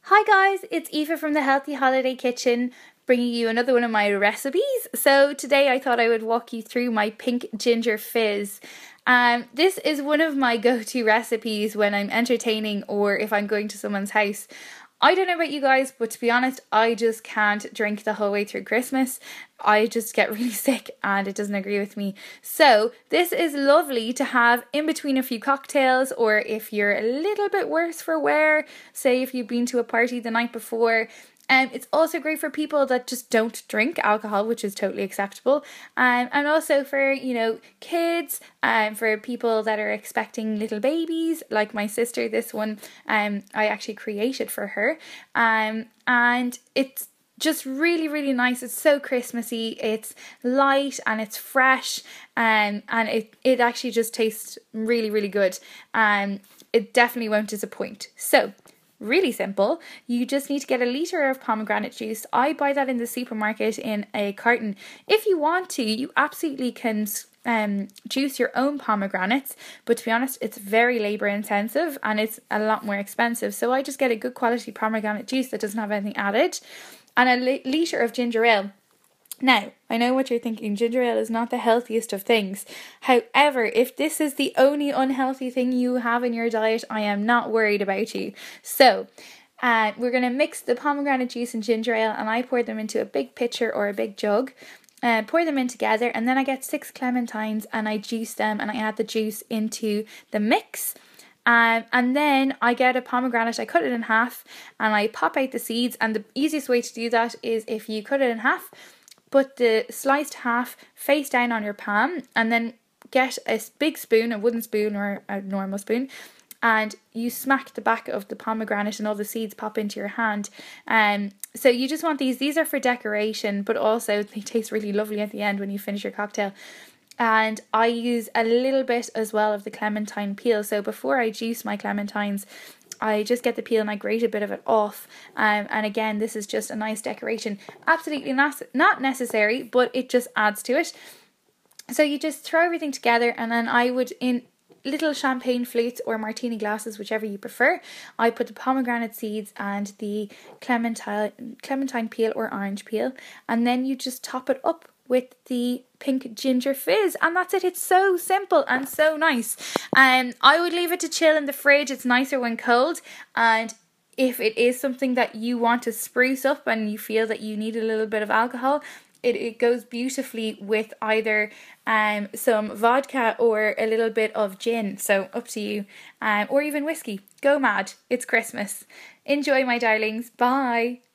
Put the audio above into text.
Hi guys, it's Aoife from the Healthy Holiday Kitchen, bringing you another one of my recipes. So today I thought I would walk you through my pink ginger fizz. This is one of my go-to recipes when I'm entertaining or if I'm going to someone's house. I don't know about you guys, but to be honest, I just can't drink the whole way through Christmas. I just get really sick and it doesn't agree with me. So this is lovely to have in between a few cocktails, or if you're a little bit worse for wear, say if you've been to a party the night before. It's also great for people that just don't drink alcohol, which is totally acceptable. And also for, kids, for people that are expecting little babies, like my sister. This one I actually created for her. And it's just really, really nice. It's so Christmassy. It's light and it's fresh, and it actually just tastes really, really good. It definitely won't disappoint. So really simple. You just need to get a litre of pomegranate juice. I buy that in the supermarket in a carton. If you want to, you absolutely can juice your own pomegranates, but to be honest, it's very labour intensive and it's a lot more expensive. So I just get a good quality pomegranate juice that doesn't have anything added, and a litre of ginger ale. Now, I know what you're thinking, ginger ale is not the healthiest of things. However, if this is the only unhealthy thing you have in your diet, I am not worried about you. So, we're going to mix the pomegranate juice and ginger ale, and I pour them into a big pitcher or a big jug. Pour them in together, and then I get 6 clementines and I juice them and I add the juice into the mix. And then I get a pomegranate, I cut it in half and I pop out the seeds. And the easiest way to do that is if you cut it in half, put the sliced half face down on your palm, and then get a big spoon, a wooden spoon or a normal spoon, and you smack the back of the pomegranate and all the seeds pop into your hand. So you just want these are for decoration, but also they taste really lovely at the end when you finish your cocktail. And I use a little bit as well of the clementine peel. So before I juice my clementines, I just get the peel and I grate a bit of it off. And again, this is just a nice decoration. Absolutely not necessary, but it just adds to it. So you just throw everything together, and then I would, in little champagne flutes or martini glasses, whichever you prefer, I put the pomegranate seeds and the clementine peel or orange peel, and then you just top it up with the pink ginger fizz, and that's it. It's so simple and so nice. I would leave it to chill in the fridge. It's nicer when cold, and if it is something that you want to spruce up and you feel that you need a little bit of alcohol, it goes beautifully with either some vodka or a little bit of gin, so up to you, or even whiskey. Go mad, it's Christmas. Enjoy, my darlings. Bye.